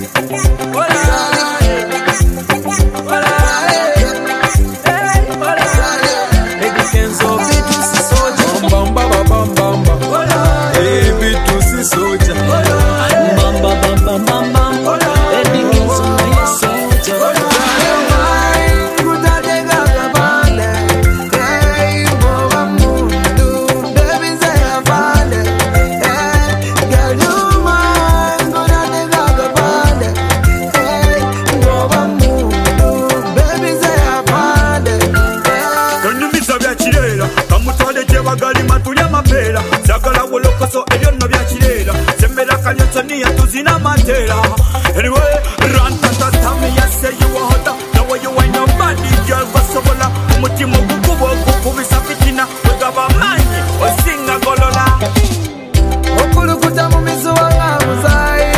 Anyway, run tata me, I say you are hotter. Now you ain't nobody, girl, but so well. Mutimo kukubo kukubi safitina. We got a man, we sing a golona. Okulu kutamu mizuwa muzai.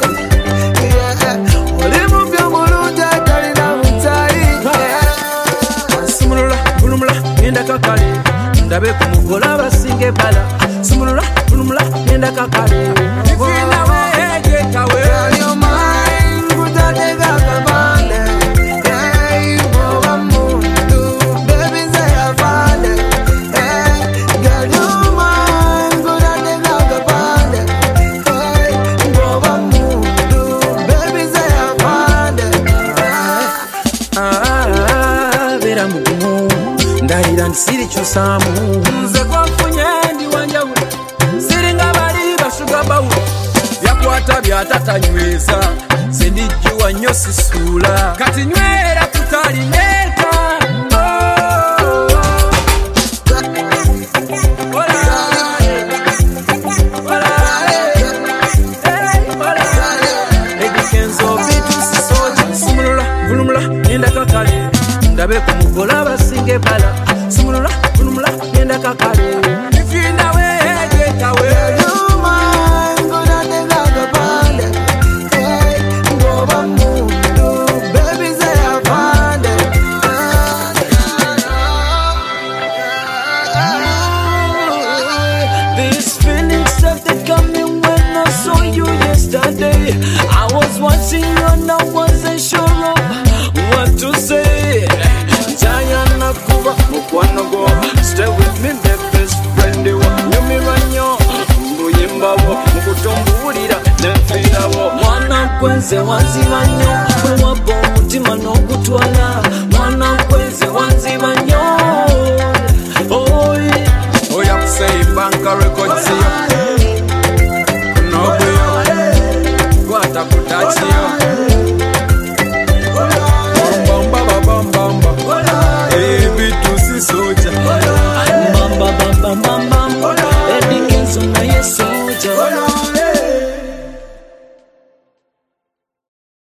Olimu pya muluja talina mutai. Sumulula, bulumula, nenda kakale. Ndabe kumugola basinge bala. Sumulula, bulumula, nenda kakale. Ifina we, get away. Siri chusamu nze kwafunye ndi wanjawulo siringa bali bashuga bawu byakwata byatatanyweza sendijjuwa nnyo sisula kati nywera tutalineta ebikenzo bitu sisoja sumulula vulumula nenda kakale ndabe kumugola basinge bala sumulula vulumula nenda kakale ifinda we get away These feelings started coming when I saw you yesterday. I was watching you and I wasn't sure of what to say. Jayana kuba mukwano go. Stay with me, the best friend. Nyumi ranyo muyimba wo mukutombulira nefira wo. Mwana kwenze wanziba nnyo bwe wabba omutima n'ogutwala. Mwana kwenze wanziba nnyo. Oya kuseyimbanka records yo. Nobuyo kwata kutachiyo. Soja, bamba bamba bamba, Eddie Kenzo na ye soja.